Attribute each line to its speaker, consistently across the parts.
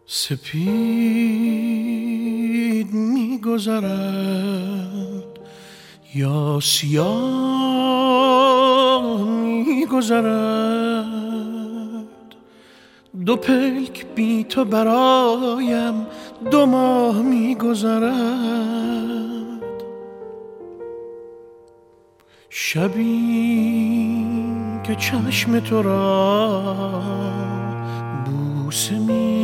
Speaker 1: سپید می‌گذرد یا سیاه می‌گذرد، دو پلک بی تو برایم 2 ماه می‌گذرد. شبی که چشم تو را بوسه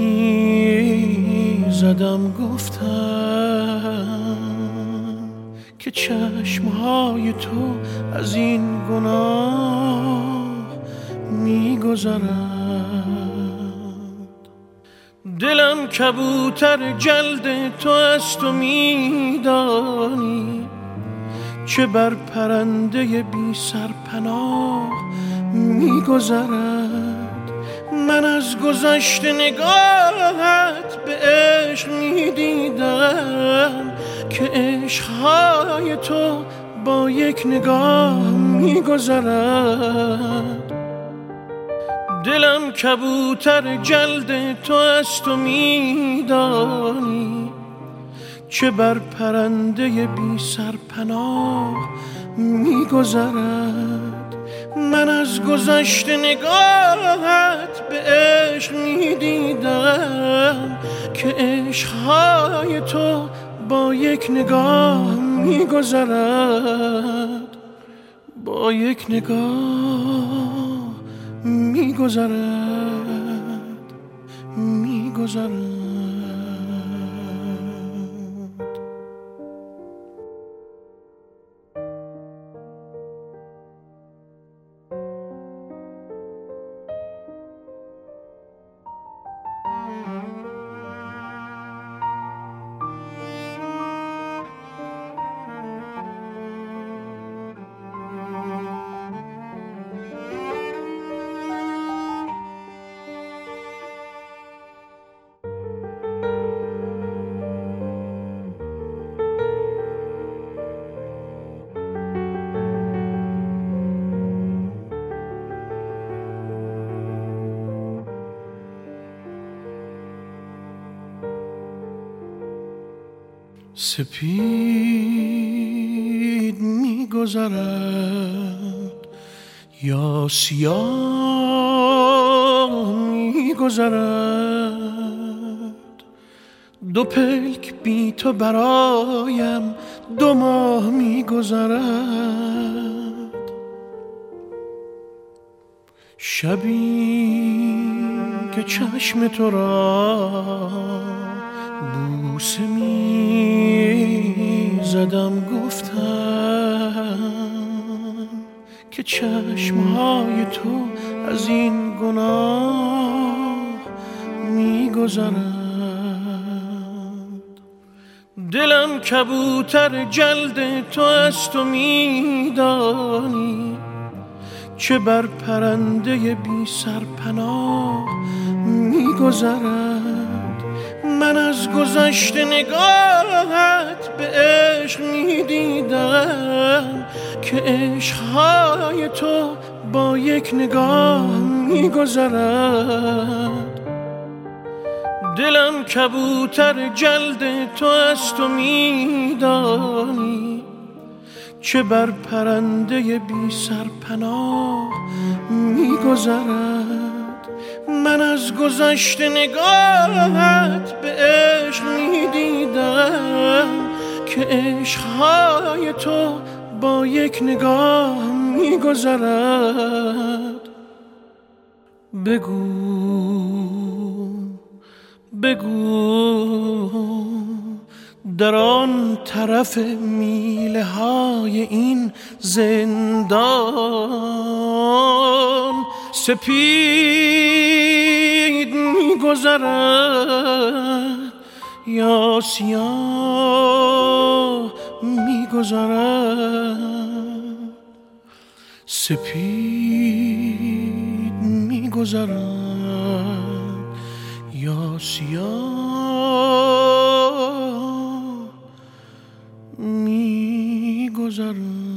Speaker 1: می‌زدم گفتم که چشم‌های تو از این گناه می‌گذرد. دلم کبوتر جلد تو است و می‌دانی چه بر پرنده بی سرپناه می‌گذرد. من از گذشت نگاهت به عشق می‌دیدم که عشق‌های تو با یک نگاه می‌گذرد. دلم کبوتر جلد تو است و می‌دانی چه بر پرنده بی سرپناه می‌گذرد. من از گذشت نگاهت به عشق می‌دیدم که عشق‌های تو با یک نگاه می‌گذرد، با یک نگاه می‌گذرد، می‌گذرد. سپید می‌گذرد یا سیاه می‌گذرد، دو پلک بی تو برایم 2 ماه می‌گذرد. شبی که چشم تو را بوسه می‌زدم گفتم که چشم‌های تو از این گناه می‌گذرد. دلم کبوتر جلد تو است و می‌دانی چه بر پرنده بی سرپناه می‌گذرد. من از گذشت نگاهت به عشق می‌دیدم که عشق‌های تو با یک نگاه می‌گذرد. دلم کبوتر جلد تو است و می‌دانی چه بر پرنده بی سرپناه می‌گذرد. من از گذشت نگاهت به عشق می‌دیدم که عشق‌های تو با یک نگاه می‌گذرد. بگو در آن طرف میله‌های این زندان سپید می‌گذرد یا سیاه می‌گذرد. سپید می‌گذرد یا سیاه می‌گذرد.